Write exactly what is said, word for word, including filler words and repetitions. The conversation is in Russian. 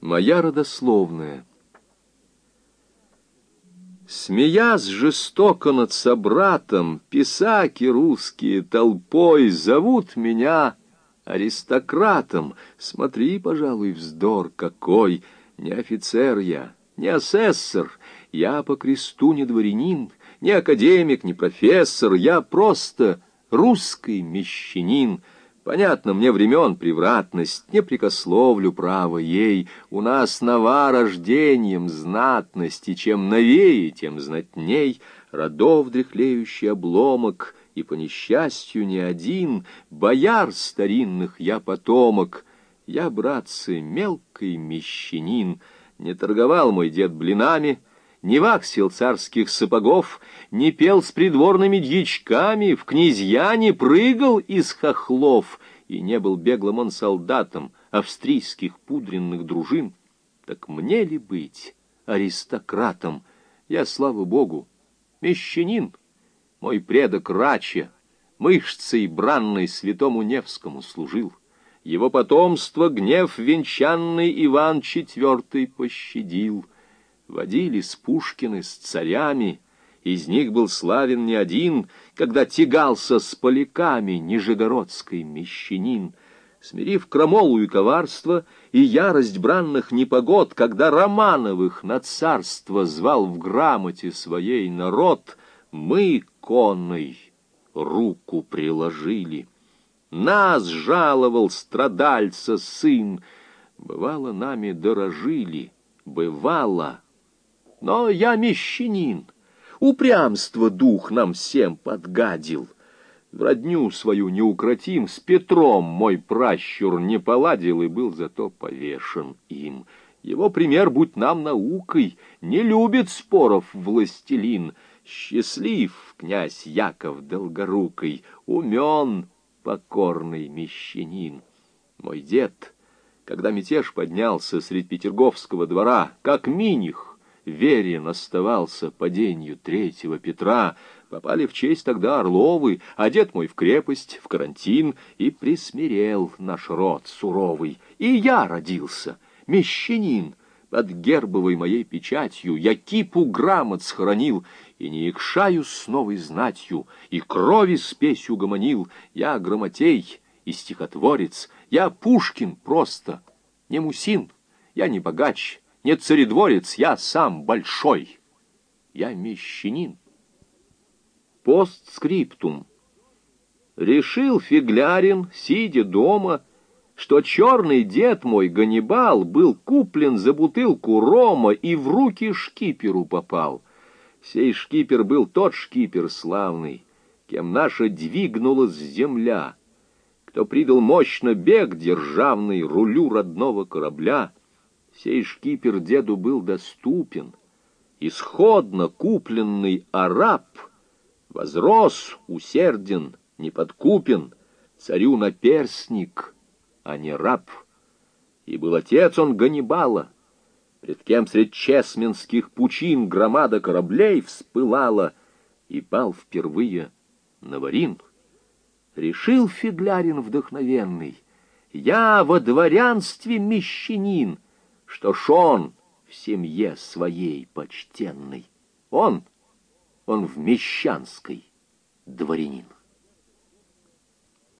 Моя родословная. Смеясь жестоко над собратом, писаки русские толпой зовут меня аристократом. Смотри, пожалуй, вздор какой! Не офицер я, не асессор, я по кресту не дворянин, не академик, не профессор, я просто русский мещанин. Понятно мне времен превратность, не прикословлю право ей. У нас нова рождением знатность, и чем новее, тем знатней. Родов дряхлеющий обломок, и по несчастью не один. Бояр старинных я потомок, я, братцы, мелкий мещанин. Не торговал мой дед блинами, не ваксил царских сапогов, не пел с придворными дьячками, в князья не прыгал из хохлов, и не был беглым он солдатом австрийских пудренных дружин. Так мне ли быть аристократом? Я, слава богу, мещанин. Мой предок Рача мышцей бранной святому Невскому служил. Его потомство гнев венчанный Иван Четвертый пощадил. Водились Пушкины с царями, из них был славен не один, когда тягался с поляками нижегородский мещанин. Смирив крамолу и коварство, и ярость бранных непогод, когда Романовых на царство звал в грамоте своей народ, мы конной руку приложили. Нас жаловал страдальца сын, бывало, нами дорожили, бывало. Но я мещанин, упрямство дух нам всем подгадил. В родню свою неукротим с Петром мой пращур не поладил и был зато повешен им. Его пример будь нам наукой, не любит споров властелин. Счастлив князь Яков Долгорукий, умен покорный мещанин. Мой дед, когда мятеж поднялся средь петерговского двора, как миних, верен оставался паденью третьего Петра. Попали в честь тогда Орловы, а дед мой в крепость, в карантин, и присмирел наш род суровый. И я родился, мещанин, под гербовой моей печатью, я кипу грамот схоронил, и не икшаю с новой знатью, и крови спесь угомонил. Я грамотей и стихотворец, я Пушкин просто, не Мусин, я не богач, не царедворец, я сам большой, я мещанин. Постскриптум. Решил Фиглярин, сидя дома, что черный дед мой Ганнибал был куплен за бутылку рома и в руки шкиперу попал. Сей шкипер был тот шкипер славный, кем наша двигнулась земля, кто придал мощно бег державный рулю родного корабля. Сей шкипер деду был доступен, исходно купленный араб возрос усерден, неподкупен, царю наперсник, а не раб. И был отец он Ганнибала, пред кем средь чесменских пучин громада кораблей вспылала, и пал впервые Наварин. Решил Фиглярин вдохновенный: я во дворянстве мещанин, что ж он в семье своей почтенной. Он, он в мещанской дворянин.